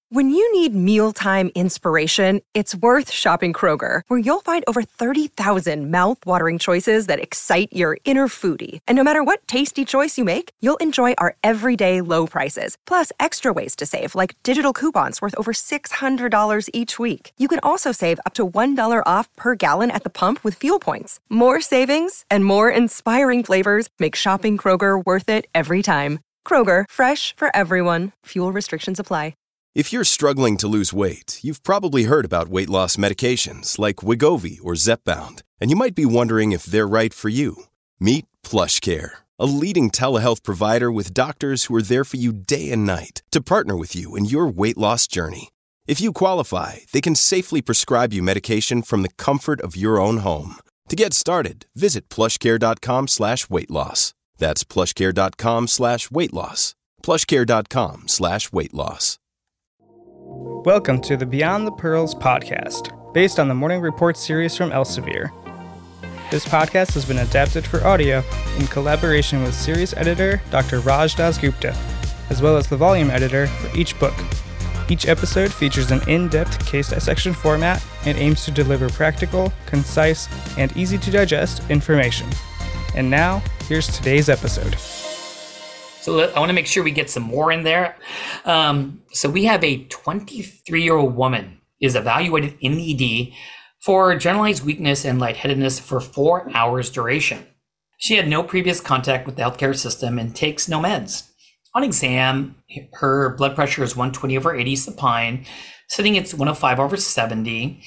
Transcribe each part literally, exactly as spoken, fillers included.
When you need mealtime inspiration, it's worth shopping Kroger, where you'll find over thirty thousand mouth-watering choices that excite your inner foodie. And no matter what tasty choice you make, you'll enjoy our everyday low prices, plus extra ways to save, like digital coupons worth over six hundred dollars each week. You can also save up to one dollar off per gallon at the pump with fuel points. More savings and more inspiring flavors make shopping Kroger worth it every time. Kroger, fresh for everyone. Fuel restrictions apply. If you're struggling to lose weight, you've probably heard about weight loss medications like Wegovy or Zepbound, and you might be wondering if they're right for you. Meet PlushCare, a leading telehealth provider with doctors who are there for you day and night to partner with you in your weight loss journey. If you qualify, they can safely prescribe you medication from the comfort of your own home. To get started, visit plushcare.com slash weight loss. That's plushcare.com slash weight loss. plushcare.com slash weight loss. Welcome to the Beyond the Pearls podcast, based on the Morning Report series from Elsevier. This podcast has been adapted for audio in collaboration with series editor Doctor Raj Dasgupta, as well as the volume editor for each book. Each episode features an in-depth case dissection format and aims to deliver practical, concise, and easy-to-digest information. And now, here's today's episode. So let, I want to make sure we get some more in there. Um, so we have a twenty-three-year-old woman is evaluated in the E D for generalized weakness and lightheadedness for four hours duration. She had no previous contact with the healthcare system and takes no meds. On exam, her blood pressure is one twenty over eighty supine, sitting at one oh five over seventy.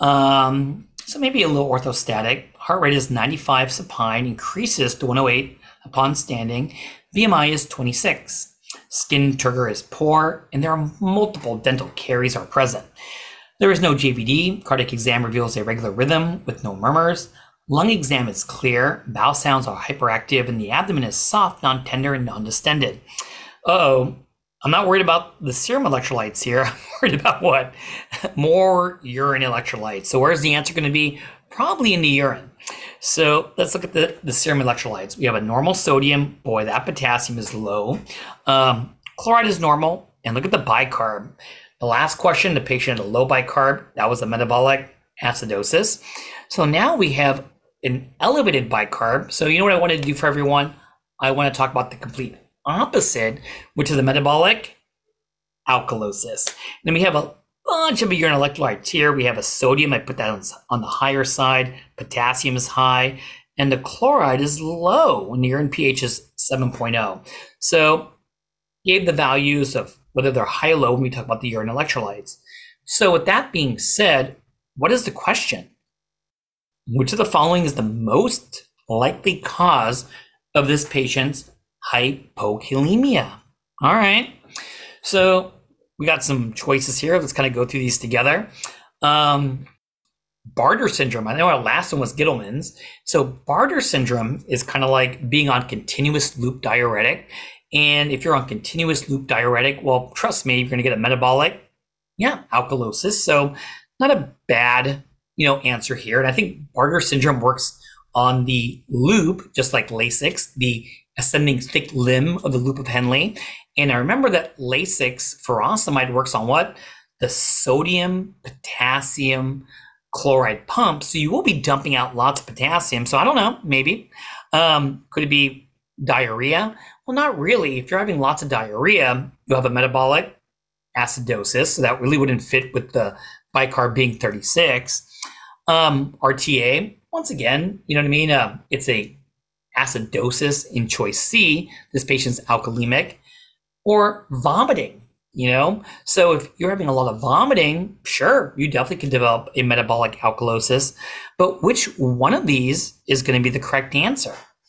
Um, so maybe a little orthostatic. Heart rate is ninety-five supine, increases to one oh eight upon standing. B M I is twenty-six. Skin turgor is poor, and there are multiple dental caries are present. There is no J V D. Cardiac exam reveals a regular rhythm with no murmurs. Lung exam is clear. Bowel sounds are hyperactive, and the abdomen is soft, non-tender, and non-distended. Uh-oh. I'm not worried about the serum electrolytes here. I'm worried about what? More urine electrolytes. So where's the answer going to be? Probably in the urine. So let's look at the, the serum electrolytes. We have a normal sodium. Boy, that potassium is low. Um, chloride is normal. And look at the bicarb. The last question, the patient had a low bicarb. That was a metabolic acidosis. So now we have an elevated bicarb. So you know what I wanted to do for everyone? I want to talk about the complete opposite, which is a metabolic alkalosis. Then we have a bunch of urine electrolytes here. We have a sodium, I put that on, on the higher side. Potassium is high, and the chloride is low when the urine pH is seven point oh. So gave the values of whether they're high or low when we talk about the urine electrolytes. So with that being said, what is the question? Which of the following is the most likely cause of this patient's hypokalemia? All right. So we got some choices here. Let's kind of go through these together. Um, Bartter syndrome. I know our last one was Gittleman's. So Bartter syndrome is kind of like being on continuous loop diuretic. And if you're on continuous loop diuretic, well, trust me, you're going to get a metabolic, yeah, alkalosis. So not a bad, you know, answer here. And I think Bartter syndrome works on the loop, just like Lasix, the ascending thick limb of the loop of Henle. And I remember that Lasix furosemide works on what? The sodium, potassium, chloride pump. So you will be dumping out lots of potassium. So I don't know, maybe. Um, could it be diarrhea? Well, not really. If you're having lots of diarrhea, you'll have a metabolic acidosis. So that really wouldn't fit with the bicarb being thirty-six. Um, R T A, once again, you know what I mean? Uh, it's a acidosis in choice C. This patient's alkalemic. Or vomiting, you know? So if you're having a lot of vomiting, sure, you definitely can develop a metabolic alkalosis. But which one of these is going to be the correct answer?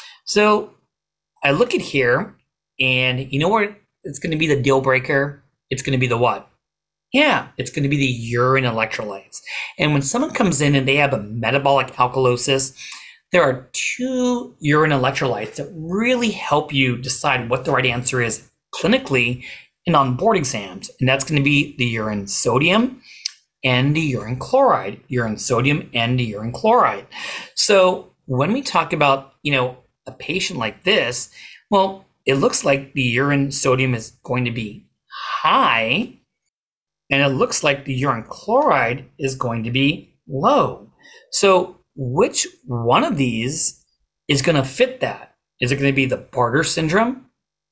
So I look at here, and you know what? It's going to be the deal breaker. It's going to be the what? Yeah, it's going to be the urine electrolytes. And when someone comes in and they have a metabolic alkalosis, there are two urine electrolytes that really help you decide what the right answer is clinically and on board exams. And that's going to be the urine sodium and the urine chloride, urine sodium and the urine chloride. So when we talk about, you know, a patient like this, well, it looks like the urine sodium is going to be high. and it looks like the urine chloride is going to be low. So which one of these is going to fit that? Is it going to be the Bartter syndrome,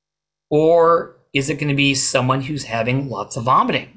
or is it going to be someone who's having lots of vomiting?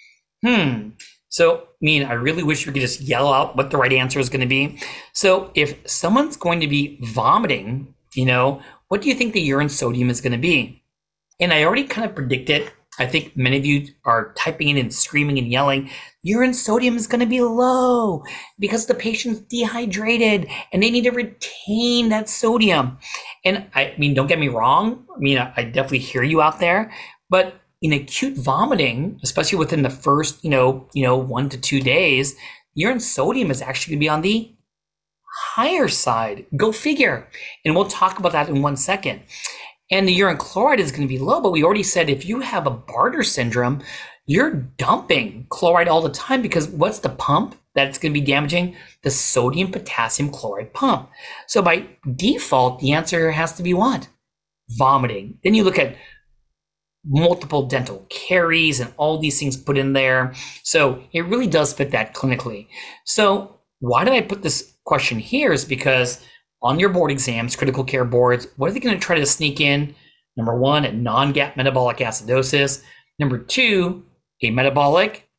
Hmm. So, I mean, I really wish we could just yell out what the right answer is going to be. So if someone's going to be vomiting, you know, what do you think the urine sodium is going to be? And I already kind of predicted. I think many of you are typing in and screaming and yelling, urine sodium is going to be low because the patient's dehydrated and they need to retain that sodium. And I mean, don't get me wrong. I mean, I, I definitely hear you out there, but in acute vomiting, especially within the first, you know, you know, one to two days, urine sodium is actually going to be on the higher side. Go figure. And we'll talk about that in one second. And the urine chloride is going to be low, but we already said if you have a Bartter syndrome, you're dumping chloride all the time, because what's the pump that's going to be damaging? The sodium potassium chloride pump. So by default, the answer has to be what? Vomiting. Then you look at multiple dental caries and all these things put in there. So it really does fit that clinically. So why did I put this question here is because on your board exams, critical care boards, what are they going to try to sneak in? Number one, a non-G A P metabolic acidosis. Number two, a metabolic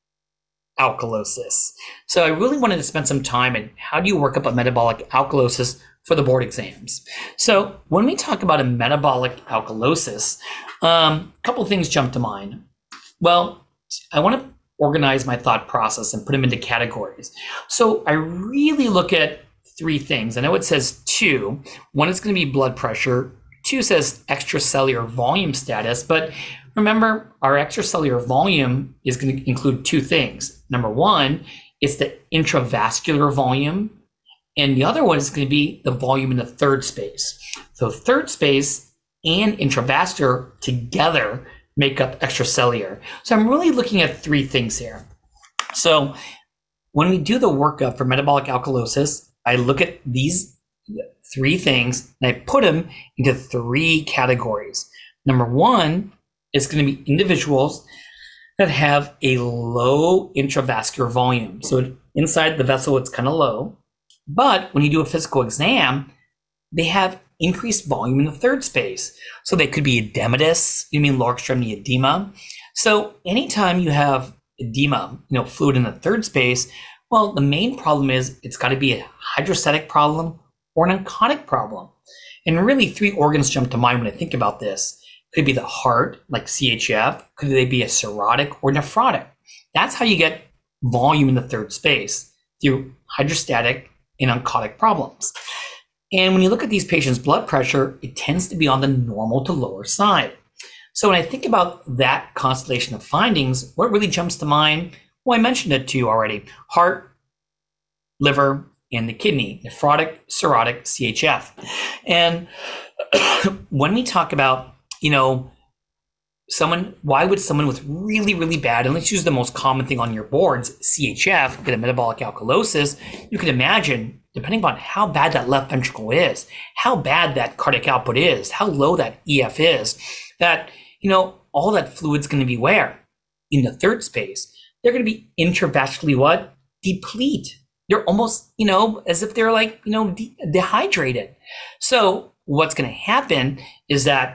alkalosis. So I really wanted to spend some time on how do you work up a metabolic alkalosis for the board exams. So when we talk about a metabolic alkalosis, um, a couple of things jump to mind. Well, I want to organize my thought process and put them into categories. So I really look at three things. I know it says two. One is going to be blood pressure. Two says extracellular volume status. But remember, our extracellular volume is going to include two things. Number one, it's the intravascular volume. And the other one is going to be the volume in the third space. So third space and intravascular together make up extracellular. So I'm really looking at three things here. So when we do the workup for metabolic alkalosis, I look at these three things and I put them into three categories. Number one is going to be individuals that have a low intravascular volume. So inside the vessel, it's kind of low. But when you do a physical exam, they have increased volume in the third space. So they could be edematous, you mean lower extremity edema. So anytime you have edema, you know, fluid in the third space, well, the main problem is it's got to be a hydrostatic problem or an oncotic problem. And really three organs jump to mind when I think about this. Could be the heart, like C H F. Could they be a cirrhotic or nephrotic? That's how you get volume in the third space, through hydrostatic and oncotic problems. And when you look at these patients' blood pressure, it tends to be on the normal to lower side. So when I think about that constellation of findings, what really jumps to mind? Well, I mentioned it to you already. Heart, liver, and the kidney, nephrotic, cirrhotic, C H F. And when we talk about, you know, someone, why would someone with really, really bad, and let's use the most common thing on your boards, C H F, get a metabolic alkalosis? You can imagine, depending on how bad that left ventricle is, how bad that cardiac output is, how low that E F is, that, you know, all that fluid's going to be where? In the third space. They're going to be intravascularly what? Deplete. They're almost, you know, as if they're like, you know, de- dehydrated. So what's going to happen is that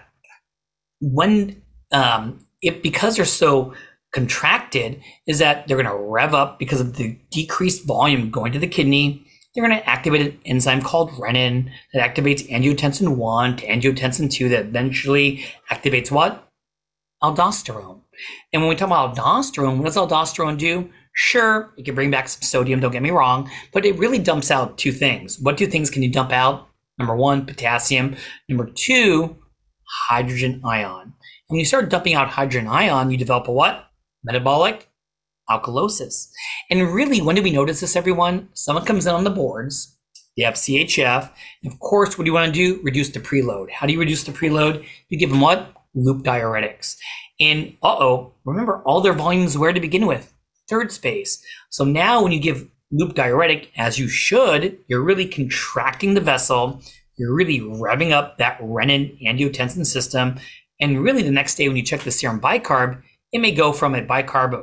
when, um, it, because they're so contracted, is that they're going to rev up because of the decreased volume going to the kidney. They're going to activate an enzyme called renin that activates angiotensin one to angiotensin two that eventually activates what? Aldosterone. And when we talk about aldosterone, what does aldosterone do? Sure, it can bring back some sodium, don't get me wrong, but it really dumps out two things. What two things can you dump out? Number one, potassium. Number two, hydrogen ion. When you start dumping out hydrogen ion, you develop a what? Metabolic alkalosis. And really, when do we notice this, everyone? Someone comes in on the boards, they have C H F, and of course, what do you want to do? Reduce the preload. How do you reduce the preload? You give them what? Loop diuretics. And uh-oh, remember, all their volumes where to begin with? Third space. So now when you give loop diuretic, as you should, you're really contracting the vessel, you're really revving up that renin angiotensin system, and really the next day when you check the serum bicarb, it may go from a bicarb of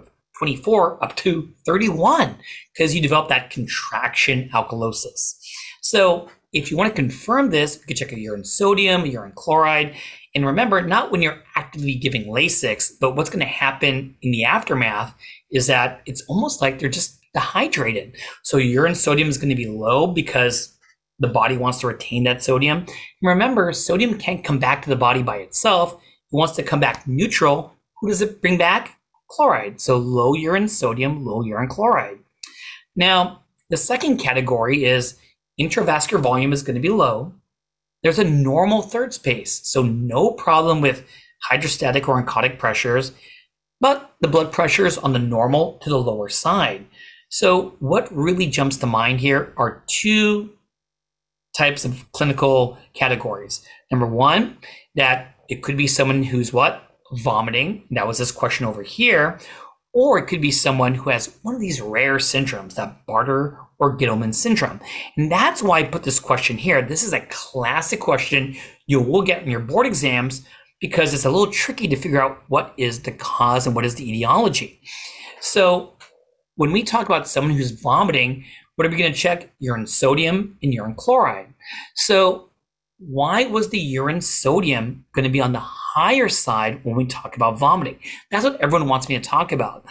twenty-four up to thirty-one because you develop that contraction alkalosis. So if you want to confirm this, you can check a urine sodium, urine chloride. And remember, not when you're actively giving Lasix, but what's going to happen in the aftermath is that it's almost like they're just dehydrated. So urine sodium is going to be low because the body wants to retain that sodium. And remember, sodium can't come back to the body by itself. It wants to come back neutral. Who does it bring back? Chloride. So low urine sodium, low urine chloride. Now, the second category is intravascular volume is going to be low. There's a normal third space, so no problem with hydrostatic or oncotic pressures, but the blood pressure is on the normal to the lower side. So what really jumps to mind here are two types of clinical categories. Number one, that it could be someone who's what? Vomiting. That was this question over here. Or it could be someone who has one of these rare syndromes, that Bartter or Gittleman syndrome. And that's why I put this question here. This is a classic question you will get in your board exams because it's a little tricky to figure out what is the cause and what is the etiology. So when we talk about someone who's vomiting, what are we going to check? Urine sodium and urine chloride. So why was the urine sodium going to be on the higher side when we talk about vomiting? That's what everyone wants me to talk about.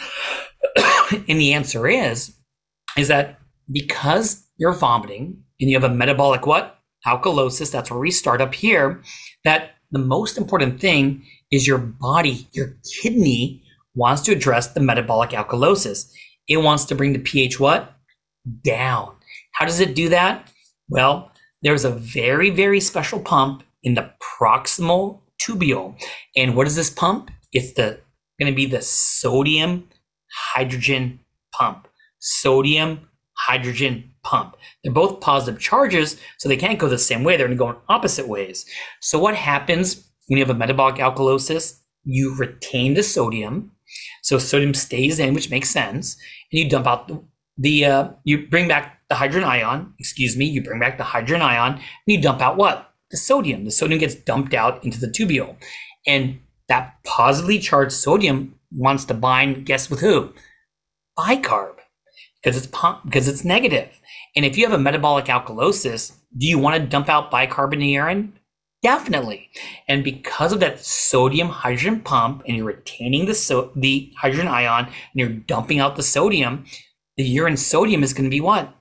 And the answer is, is that because you're vomiting and you have a metabolic what? Alkalosis, that's where we start up here, that the most important thing is your body, your kidney wants to address the metabolic alkalosis. It wants to bring the pH what? Down. How does it do that? Well, there's a very, very special pump in the proximal tubule. And what is this pump? It's the going to be the sodium hydrogen pump. Sodium hydrogen pump. They're both positive charges, so they can't go the same way. They're going to go in opposite ways. So what happens when you have a metabolic alkalosis? You retain the sodium. So sodium stays in, which makes sense. And you dump out the, the uh, you bring back the hydrogen ion, excuse me, you bring back the hydrogen ion, and you dump out what? The sodium. The sodium gets dumped out into the tubule. And that positively charged sodium wants to bind, guess with who? Bicarb, because it's because it's negative. And if you have a metabolic alkalosis, do you want to dump out bicarb in the urine? Definitely. And because of that sodium hydrogen pump, and you're retaining the so the hydrogen ion, and you're dumping out the sodium, the urine sodium is going to be what?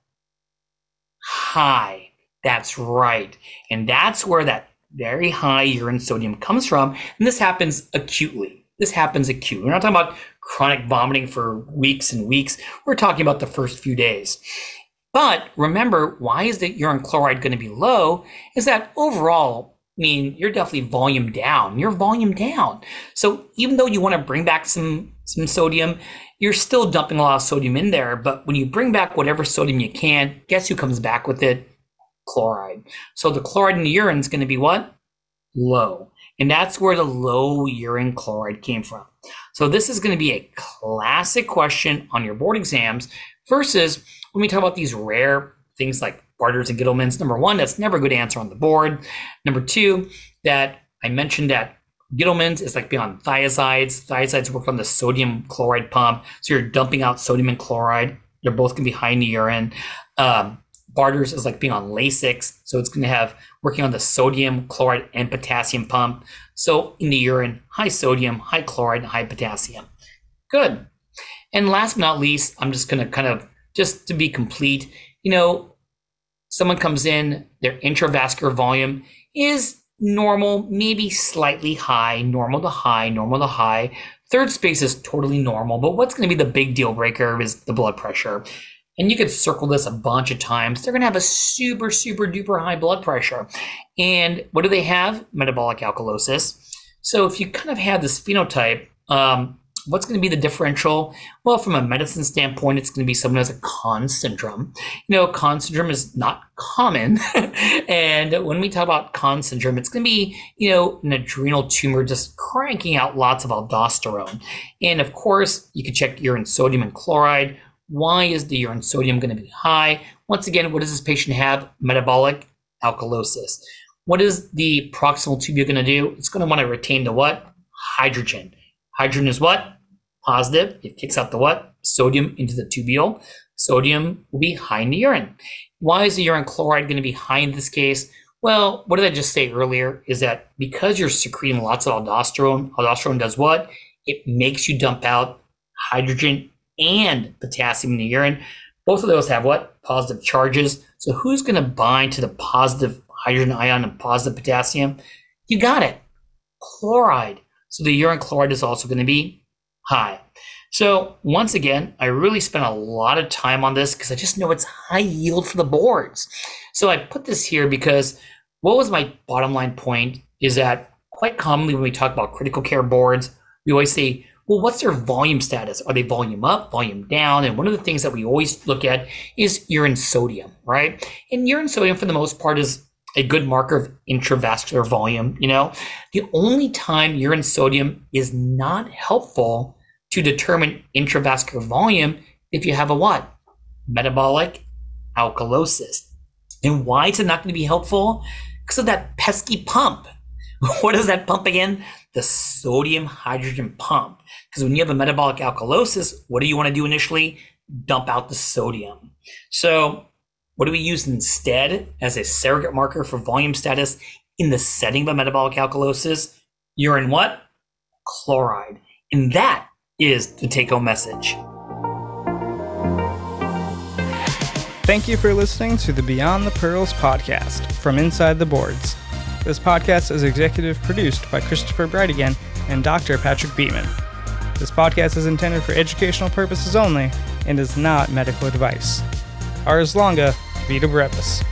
High. That's right. And that's where that very high urine sodium comes from. And this happens acutely. This happens acutely. We're not talking about chronic vomiting for weeks and weeks. We're talking about the first few days. But remember, why is the urine chloride going to be low? Is that overall, I mean, you're definitely volume down. You're volume down. So even though you want to bring back some, some sodium, you're still dumping a lot of sodium in there. But when you bring back whatever sodium you can, guess who comes back with it? Chloride. So the chloride in the urine is going to be what? Low. And that's where the low urine chloride came from. So this is going to be a classic question on your board exams versus when we talk about these rare things like Barters and Gittlemans. Number one, that's never a good answer on the board. Number two, that I mentioned that Gittlemans is like beyond thiazides. Thiazides work on the sodium chloride pump. So you're dumping out sodium and chloride. They're both going to be high in the urine. Um, Barters is like being on Lasix. So it's going to have working on the sodium, chloride, and potassium pump. So in the urine, high sodium, high chloride, and high potassium. Good. And last but not least, I'm just going to kind of, just to be complete, you know, someone comes in, their intravascular volume is normal, maybe slightly high, normal to high, normal to high. Third space is totally normal, but what's going to be the big deal breaker is the blood pressure. And you could circle this a bunch of times. They're going to have a super, super duper high blood pressure. And what do they have? Metabolic alkalosis. So if you kind of have this phenotype, um, what's going to be the differential? Well, from a medicine standpoint, it's going to be someone who has a Conn syndrome. You know, Conn syndrome is not common. And when we talk about Conn syndrome, it's going to be, you know, an adrenal tumor just cranking out lots of aldosterone. And of course, you can check urine sodium and chloride. Why is the urine sodium going to be high? Once again, what does this patient have? Metabolic alkalosis. What is the proximal tubule going to do? It's going to want to retain the what? Hydrogen. Hydrogen is what? positive. It kicks out the what? Sodium into the tubule. Sodium will be high in the urine. Why is the urine chloride going to be high in this case? Well, what did I just say earlier is that because you're secreting lots of aldosterone, aldosterone does what? It makes you dump out hydrogen and potassium in the urine. Both of those have what? Positive charges. So who's going to bind to the positive hydrogen ion and positive potassium? You got it. Chloride. So the urine chloride is also going to be high. So once again, I really spent a lot of time on this because I just know it's high yield for the boards. So I put this here because what was my bottom line point is that quite commonly when we talk about critical care boards, we always say, well, what's their volume status? Are they volume up, volume down? And one of the things that we always look at is urine sodium, right? And urine sodium for the most part is a good marker of intravascular volume. You know, the only time urine sodium is not helpful to determine intravascular volume if you have a what? Metabolic alkalosis. And why is it not going to be helpful? Because of that pesky pump. What is that pump again? The sodium hydrogen pump. Because when you have a metabolic alkalosis, what do you want to do initially? Dump out the sodium. So what do we use instead as a surrogate marker for volume status in the setting of a metabolic alkalosis? Urine what? Chloride. And that is the take-home message. Thank you for listening to the Beyond the Pearls podcast from Inside the Boards. This podcast is executive produced by Christopher Brightigan and Doctor Patrick Beeman. This podcast is intended for educational purposes only and is not medical advice. Ars longa, vita brevis.